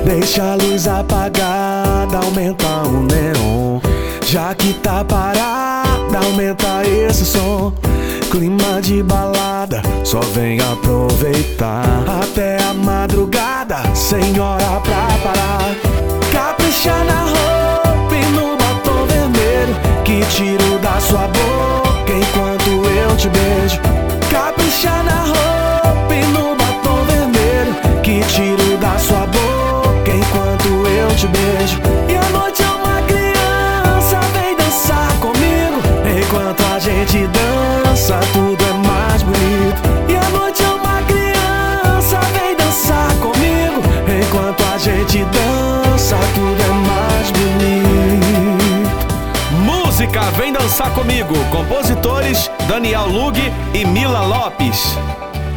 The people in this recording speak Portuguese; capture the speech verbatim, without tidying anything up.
Deixa a luz apagada, aumenta o neon. Já que tá parada, aumenta esse som. Clima de balada, só vem aproveitar. Até a madrugada, sem hora pra parar. Capricha na roupa e no batom vermelho, que tiro da sua boca enquanto eu te beijo. Capricha na roupa e no batom vermelho, que tiro da sua boca enquanto eu te beijo. E a noite é uma criança, vem dançar comigo. Enquanto a gente dança, tudo é mais bonito. E a noite é uma criança, vem dançar comigo. Enquanto a gente dança, tudo é mais bonito. Música Vem Dançar Comigo. Compositores Daniel Lug e Mila Lopes.